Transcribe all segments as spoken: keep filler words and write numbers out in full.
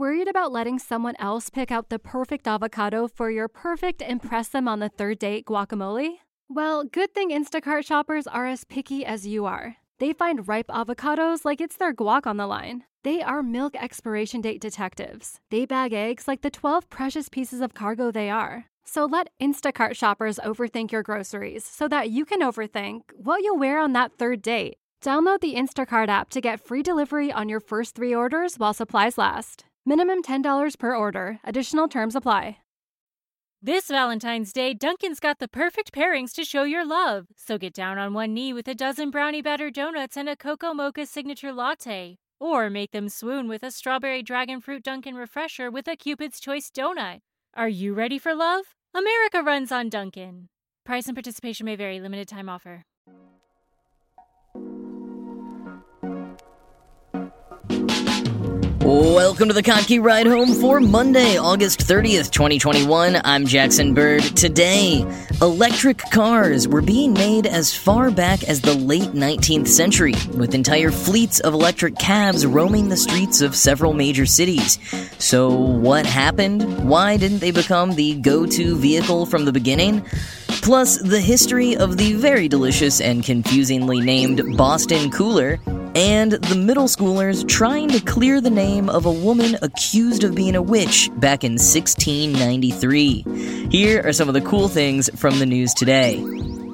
Worried about letting someone else pick out the perfect avocado for your perfect impress them on the third date guacamole? Well, good thing Instacart shoppers are as picky as you are. They find ripe avocados like it's their guac on the line. They are milk expiration date detectives. They bag eggs like the twelve precious pieces of cargo they are. So let Instacart shoppers overthink your groceries so that you can overthink what you'll wear on that third date. Download the Instacart app to get free delivery on your first three orders while supplies last. Minimum ten dollars per order. Additional terms apply. This Valentine's Day, Dunkin's got the perfect pairings to show your love. So get down on one knee with a dozen brownie batter donuts and a Cocoa Mocha signature latte. Or make them swoon with a strawberry dragon fruit Dunkin' refresher with a Cupid's Choice donut. Are you ready for love? America runs on Dunkin'. Price and participation may vary. Limited time offer. Welcome to the Kottke Ride Home for Monday, August thirtieth, twenty twenty-one. I'm Jackson Bird. Today, electric cars were being made as far back as the late nineteenth century, with entire fleets of electric cabs roaming the streets of several major cities. So what happened? Why didn't they become the go-to vehicle from the beginning? Plus, the history of the very delicious and confusingly named Boston Cooler, and the middle schoolers trying to clear the name of a woman accused of being a witch back in sixteen ninety-three. Here are some of the cool things from the news today.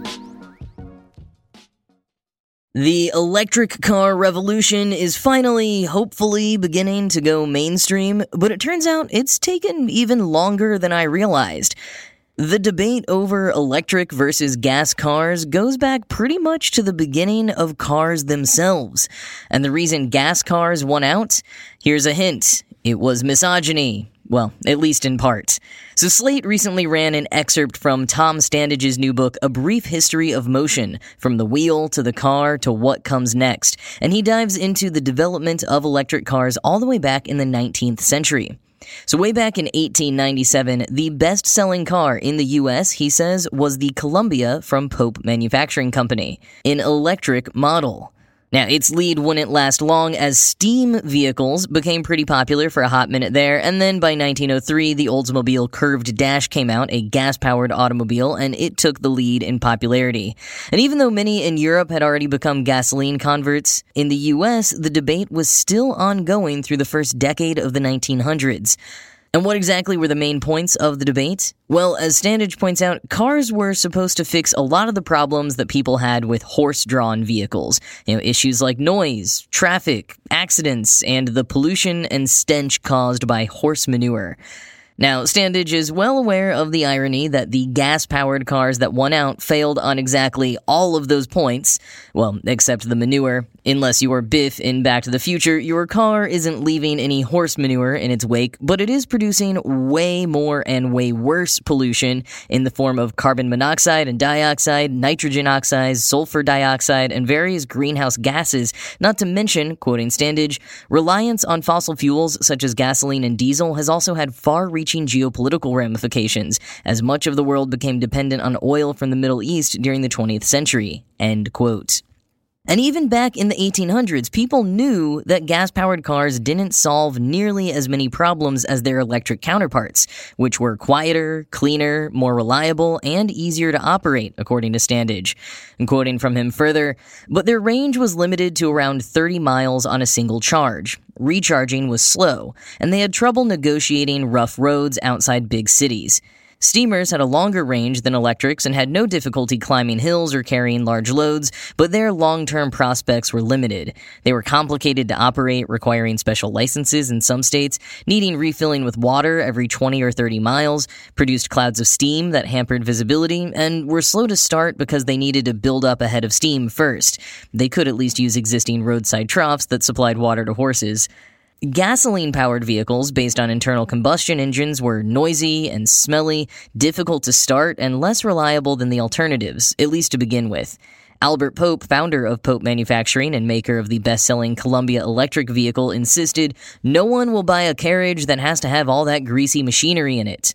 The electric car revolution is finally, hopefully, beginning to go mainstream, but it turns out it's taken even longer than I realized. The debate over electric versus gas cars goes back pretty much to the beginning of cars themselves. And the reason gas cars won out? Here's a hint. It was misogyny. Well, at least in part. So Slate recently ran an excerpt from Tom Standage's new book, A Brief History of Motion, From the Wheel to the Car to What Comes Next. And he dives into the development of electric cars all the way back in the nineteenth century. So way back in eighteen ninety-seven, the best-selling car in the U S, he says, was the Columbia from Pope Manufacturing Company, an electric model. Now, its lead wouldn't last long as steam vehicles became pretty popular for a hot minute there, and then by nineteen oh three, the Oldsmobile Curved Dash came out, a gas-powered automobile, and it took the lead in popularity. And even though many in Europe had already become gasoline converts, in the U S, the debate was still ongoing through the first decade of the nineteen hundreds. And what exactly were the main points of the debate? Well, as Standage points out, cars were supposed to fix a lot of the problems that people had with horse-drawn vehicles. You know, issues like noise, traffic, accidents, and the pollution and stench caused by horse manure. Now, Standage is well aware of the irony that the gas-powered cars that won out failed on exactly all of those points. Well, except the manure. Unless you're Biff in Back to the Future, your car isn't leaving any horse manure in its wake, but it is producing way more and way worse pollution in the form of carbon monoxide and dioxide, nitrogen oxides, sulfur dioxide, and various greenhouse gases, not to mention, quoting Standage, reliance on fossil fuels such as gasoline and diesel has also had far-reaching geopolitical ramifications, as much of the world became dependent on oil from the Middle East during the twentieth century. End quote. And even back in the eighteen hundreds, people knew that gas-powered cars didn't solve nearly as many problems as their electric counterparts, which were quieter, cleaner, more reliable, and easier to operate, according to Standage. And quoting from him further, but their range was limited to around thirty miles on a single charge. Recharging was slow, and they had trouble negotiating rough roads outside big cities. Steamers had a longer range than electrics and had no difficulty climbing hills or carrying large loads, but their long-term prospects were limited. They were complicated to operate, requiring special licenses in some states, needing refilling with water every twenty or thirty miles, produced clouds of steam that hampered visibility, and were slow to start because they needed to build up a head of steam first. They could at least use existing roadside troughs that supplied water to horses. Gasoline-powered vehicles based on internal combustion engines were noisy and smelly, difficult to start, and less reliable than the alternatives, at least to begin with. Albert Pope, founder of Pope Manufacturing and maker of the best-selling Columbia electric vehicle, insisted, "No one will buy a carriage that has to have all that greasy machinery in it."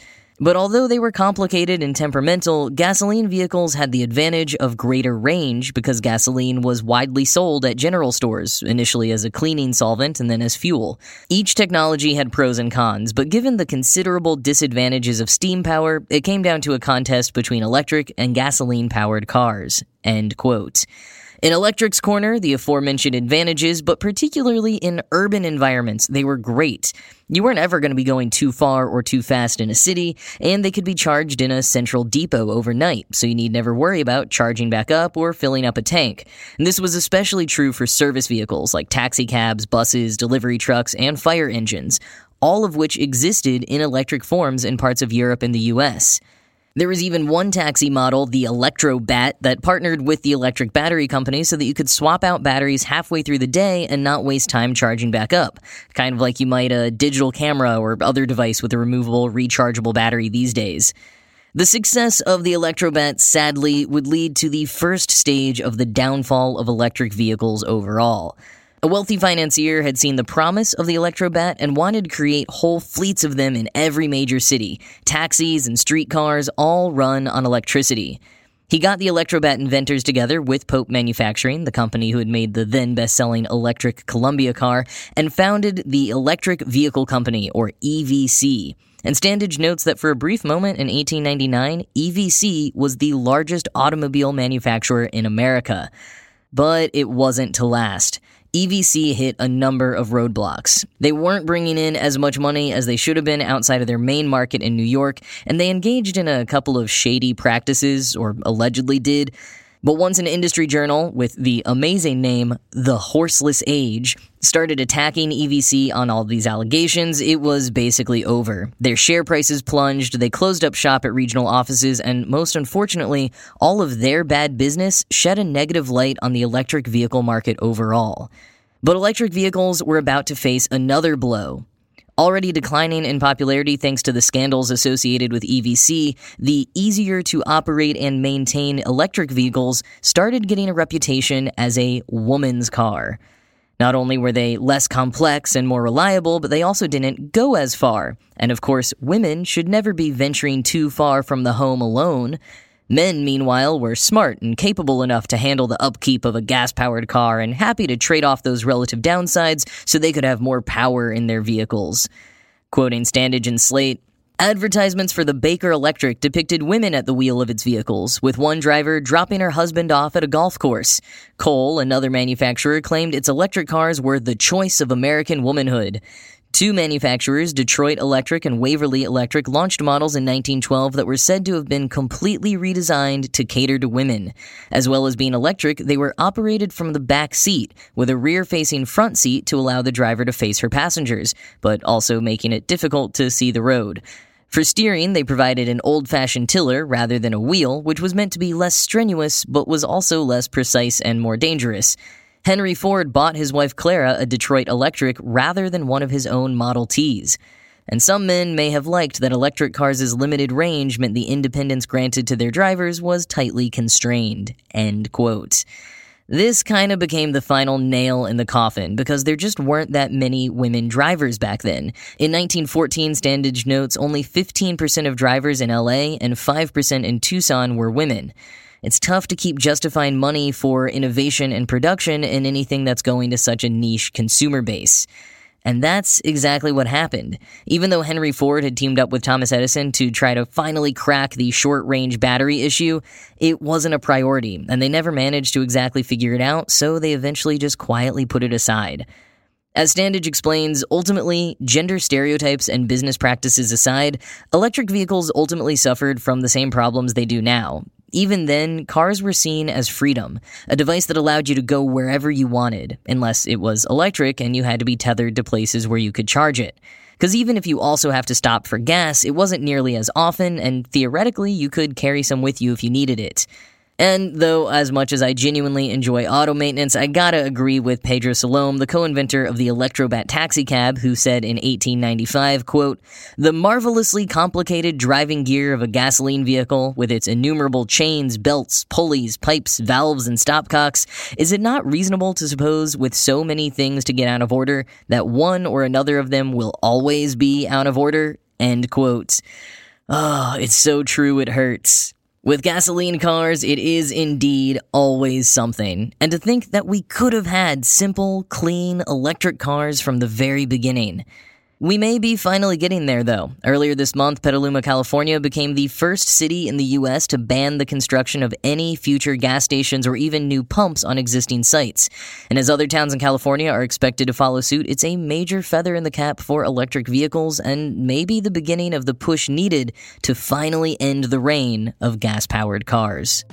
But although they were complicated and temperamental, gasoline vehicles had the advantage of greater range because gasoline was widely sold at general stores, initially as a cleaning solvent and then as fuel. Each technology had pros and cons, but given the considerable disadvantages of steam power, it came down to a contest between electric and gasoline-powered cars. End quote. In electric's corner, the aforementioned advantages, but particularly in urban environments, they were great. You weren't ever going to be going too far or too fast in a city, and they could be charged in a central depot overnight, so you need never worry about charging back up or filling up a tank. And this was especially true for service vehicles like taxicabs, buses, delivery trucks, and fire engines, all of which existed in electric forms in parts of Europe and the U S There was even one taxi model, the Electrobat, that partnered with the electric battery company so that you could swap out batteries halfway through the day and not waste time charging back up. Kind of like you might a digital camera or other device with a removable, rechargeable battery these days. The success of the Electrobat, sadly, would lead to the first stage of the downfall of electric vehicles overall. A wealthy financier had seen the promise of the Electrobat and wanted to create whole fleets of them in every major city. Taxis and streetcars all run on electricity. He got the Electrobat inventors together with Pope Manufacturing, the company who had made the then best-selling electric Columbia car, and founded the Electric Vehicle Company, or E V C. And Standage notes that for a brief moment in eighteen ninety-nine, E V C was the largest automobile manufacturer in America. But it wasn't to last. E V C hit a number of roadblocks. They weren't bringing in as much money as they should have been outside of their main market in New York, and they engaged in a couple of shady practices, or allegedly did. But once an industry journal with the amazing name The Horseless Age started attacking E V C on all these allegations, it was basically over. Their share prices plunged, they closed up shop at regional offices, and most unfortunately, all of their bad business shed a negative light on the electric vehicle market overall. But electric vehicles were about to face another blow. Already declining in popularity thanks to the scandals associated with E V C, the easier-to-operate and maintain electric vehicles started getting a reputation as a woman's car. Not only were they less complex and more reliable, but they also didn't go as far. And of course, women should never be venturing too far from the home alone. Men, meanwhile, were smart and capable enough to handle the upkeep of a gas-powered car and happy to trade off those relative downsides so they could have more power in their vehicles. Quoting Standage and Slate, advertisements for the Baker Electric depicted women at the wheel of its vehicles, with one driver dropping her husband off at a golf course. Cole, another manufacturer, claimed its electric cars were the choice of American womanhood. Two manufacturers, Detroit Electric and Waverly Electric, launched models in nineteen twelve that were said to have been completely redesigned to cater to women. As well as being electric, they were operated from the back seat, with a rear-facing front seat to allow the driver to face her passengers, but also making it difficult to see the road. For steering, they provided an old-fashioned tiller rather than a wheel, which was meant to be less strenuous, but was also less precise and more dangerous. Henry Ford bought his wife Clara a Detroit Electric rather than one of his own Model Ts. And some men may have liked that electric cars' limited range meant the independence granted to their drivers was tightly constrained. End quote. This kind of became the final nail in the coffin because there just weren't that many women drivers back then. In nineteen fourteen, Standage notes only fifteen percent of drivers in L A and five percent in Tucson were women. It's tough to keep justifying money for innovation and production in anything that's going to such a niche consumer base. And that's exactly what happened. Even though Henry Ford had teamed up with Thomas Edison to try to finally crack the short-range battery issue, it wasn't a priority, and they never managed to exactly figure it out, so they eventually just quietly put it aside. As Standage explains, ultimately, gender stereotypes and business practices aside, electric vehicles ultimately suffered from the same problems they do now. Even then, cars were seen as freedom, a device that allowed you to go wherever you wanted, unless it was electric and you had to be tethered to places where you could charge it. Because even if you also have to stop for gas, it wasn't nearly as often, and theoretically, you could carry some with you if you needed it. And though, as much as I genuinely enjoy auto maintenance, I gotta agree with Pedro Salom, the co-inventor of the Electrobat taxicab, who said in eighteen ninety-five, quote, "The marvelously complicated driving gear of a gasoline vehicle, with its innumerable chains, belts, pulleys, pipes, valves, and stopcocks, is it not reasonable to suppose, with so many things to get out of order, that one or another of them will always be out of order?" End quote. Oh, it's so true it hurts. With gasoline cars, it is indeed always something. And to think that we could have had simple, clean, electric cars from the very beginning. We may be finally getting there, though. Earlier this month, Petaluma, California became the first city in the U S to ban the construction of any future gas stations or even new pumps on existing sites. And as other towns in California are expected to follow suit, it's a major feather in the cap for electric vehicles and maybe the beginning of the push needed to finally end the reign of gas-powered cars.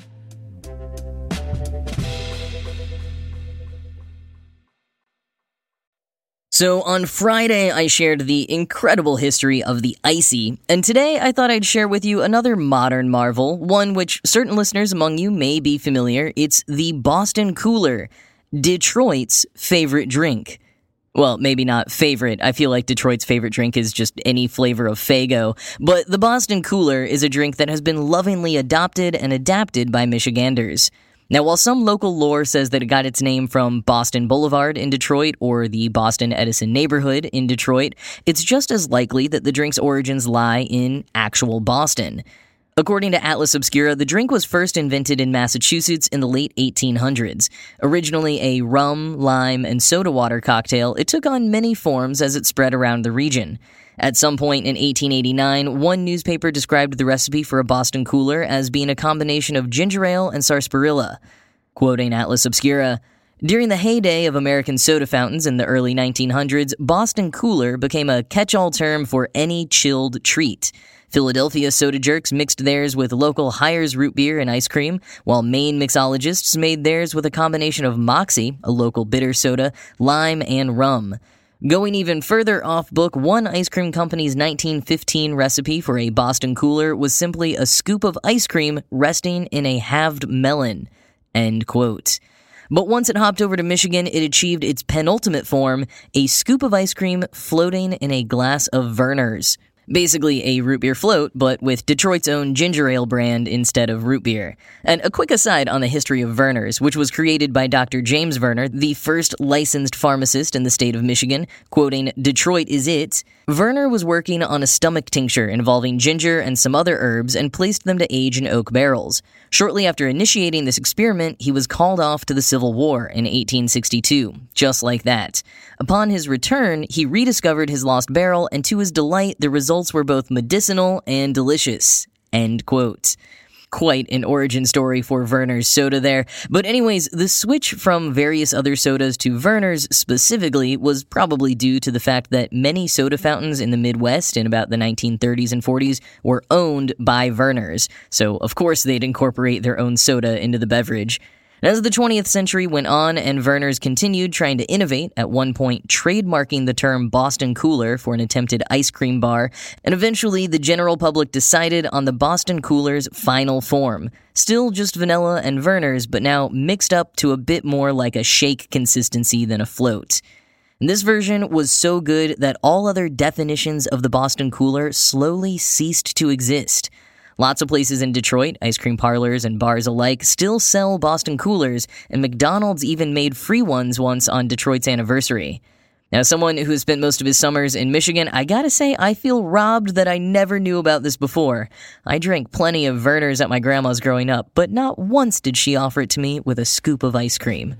So on Friday, I shared the incredible history of the Icy, and today I thought I'd share with you another modern marvel, one which certain listeners among you may be familiar. It's the Boston Cooler, Detroit's favorite drink. Well, maybe not favorite. I feel like Detroit's favorite drink is just any flavor of Faygo. But the Boston Cooler is a drink that has been lovingly adopted and adapted by Michiganders. Now, while some local lore says that it got its name from Boston Boulevard in Detroit or the Boston Edison neighborhood in Detroit, it's just as likely that the drink's origins lie in actual Boston. According to Atlas Obscura, the drink was first invented in Massachusetts in the late eighteen hundreds. Originally a rum, lime, and soda water cocktail, it took on many forms as it spread around the region. At some point in eighteen eighty-nine, one newspaper described the recipe for a Boston Cooler as being a combination of ginger ale and sarsaparilla. Quoting Atlas Obscura, "During the heyday of American soda fountains in the early nineteen hundreds, Boston Cooler became a catch-all term for any chilled treat. Philadelphia soda jerks mixed theirs with local Hires root beer and ice cream, while Maine mixologists made theirs with a combination of Moxie, a local bitter soda, lime, and rum. Going even further off-book, one ice cream company's nineteen fifteen recipe for a Boston Cooler was simply a scoop of ice cream resting in a halved melon." End quote. But once it hopped over to Michigan, it achieved its penultimate form, a scoop of ice cream floating in a glass of Vernors. Basically a root beer float, but with Detroit's own ginger ale brand instead of root beer. And a quick aside on the history of Vernors, which was created by Doctor James Verner, the first licensed pharmacist in the state of Michigan, quoting, "Detroit is it." Verner was working on a stomach tincture involving ginger and some other herbs and placed them to age in oak barrels. Shortly after initiating this experiment, he was called off to the Civil War in eighteen sixty-two, just like that. Upon his return, he rediscovered his lost barrel, and to his delight, the results were both medicinal and delicious. End quote. Quite an origin story for Vernors soda there. But anyways, the switch from various other sodas to Vernors specifically was probably due to the fact that many soda fountains in the Midwest in about the nineteen thirties and forties were owned by Vernors. So, of course, they'd incorporate their own soda into the beverage. As the twentieth century went on and Vernors continued trying to innovate, at one point trademarking the term Boston Cooler for an attempted ice cream bar, and eventually the general public decided on the Boston Cooler's final form. Still just vanilla and Vernors, but now mixed up to a bit more like a shake consistency than a float. And this version was so good that all other definitions of the Boston Cooler slowly ceased to exist. Lots of places in Detroit, ice cream parlors and bars alike, still sell Boston Coolers, and McDonald's even made free ones once on Detroit's anniversary. Now, someone who has spent most of his summers in Michigan, I gotta say I feel robbed that I never knew about this before. I drank plenty of Vernors at my grandma's growing up, but not once did she offer it to me with a scoop of ice cream.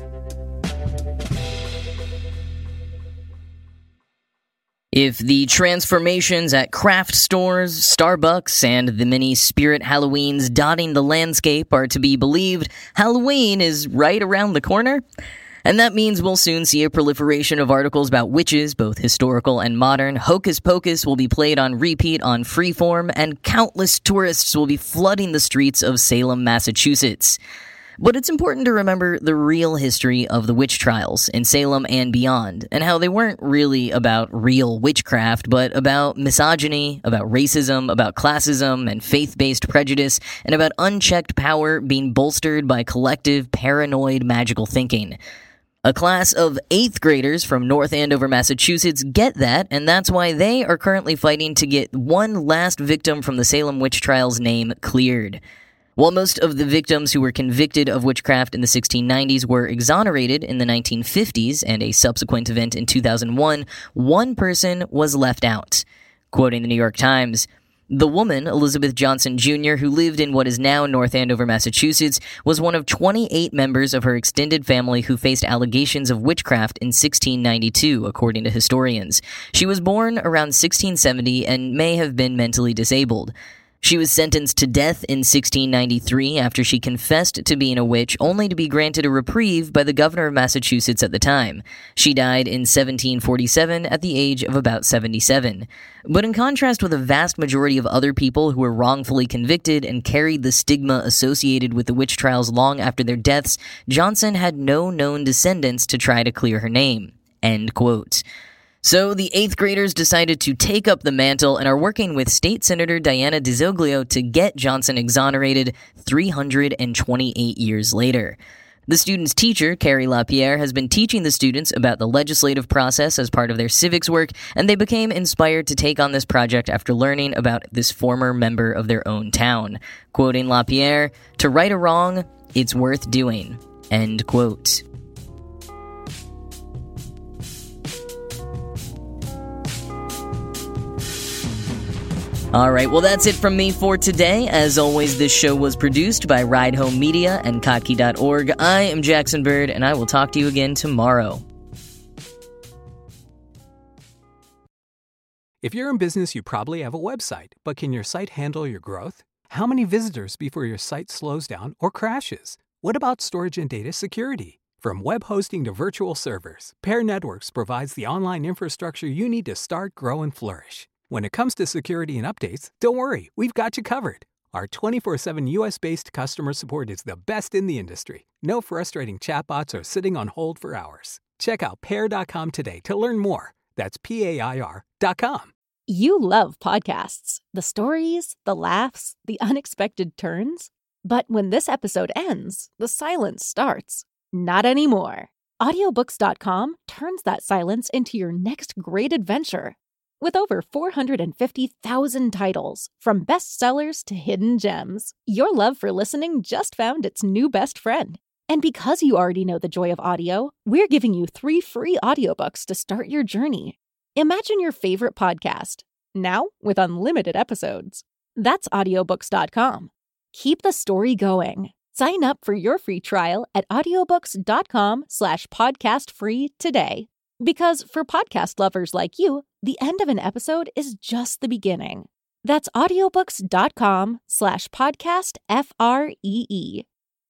If the transformations at craft stores, Starbucks, and the many spirit Halloweens dotting the landscape are to be believed, Halloween is right around the corner. And that means we'll soon see a proliferation of articles about witches, both historical and modern. Hocus Pocus will be played on repeat on Freeform, and countless tourists will be flooding the streets of Salem, Massachusetts. But it's important to remember the real history of the witch trials in Salem and beyond, and how they weren't really about real witchcraft, but about misogyny, about racism, about classism and faith-based prejudice, and about unchecked power being bolstered by collective, paranoid, magical thinking. A class of eighth graders from North Andover, Massachusetts get that, and that's why they are currently fighting to get one last victim from the Salem witch trials name cleared. While most of the victims who were convicted of witchcraft in the sixteen nineties were exonerated in the nineteen fifties and a subsequent event in two thousand one, one person was left out. Quoting the New York Times, The woman, Elizabeth Johnson Junior, who lived in what is now North Andover, Massachusetts, was one of twenty-eight members of her extended family who faced allegations of witchcraft in sixteen ninety-two, according to historians. She was born around sixteen seventy and may have been mentally disabled. She was sentenced to death in sixteen ninety-three after she confessed to being a witch, only to be granted a reprieve by the governor of Massachusetts at the time. She died in seventeen forty-seven at the age of about seventy-seven. But in contrast with a vast majority of other people who were wrongfully convicted and carried the stigma associated with the witch trials long after their deaths, Johnson had no known descendants to try to clear her name. End quote. So the eighth graders decided to take up the mantle and are working with State Senator Diana DiZoglio to get Johnson exonerated three hundred twenty-eight years later. The students' teacher, Carrie LaPierre, has been teaching the students about the legislative process as part of their civics work, and they became inspired to take on this project after learning about this former member of their own town. Quoting LaPierre, "To right a wrong, it's worth doing." End quote. All right, well, that's it from me for today. As always, this show was produced by Ride Home Media and Kottke dot org. I am Jackson Bird, and I will talk to you again tomorrow. If you're in business, you probably have a website, but can your site handle your growth? How many visitors before your site slows down or crashes? What about storage and data security? From web hosting to virtual servers, Pair Networks provides the online infrastructure you need to start, grow, and flourish. When it comes to security and updates, don't worry, we've got you covered. Our twenty-four seven U S-based customer support is the best in the industry. No frustrating chatbots or sitting on hold for hours. Check out pair dot com today to learn more. That's P A I R dot com. You love podcasts. The stories, the laughs, the unexpected turns. But when this episode ends, the silence starts. Not anymore. audiobooks dot com turns that silence into your next great adventure. With over four hundred fifty thousand titles, from bestsellers to hidden gems, your love for listening just found its new best friend. And because you already know the joy of audio, we're giving you three free audiobooks to start your journey. Imagine your favorite podcast, now with unlimited episodes. That's audiobooks dot com. Keep the story going. Sign up for your free trial at audiobooks dot com slash podcast free today. Because for podcast lovers like you, the end of an episode is just the beginning. That's audiobooks dot com slash podcast F R E E.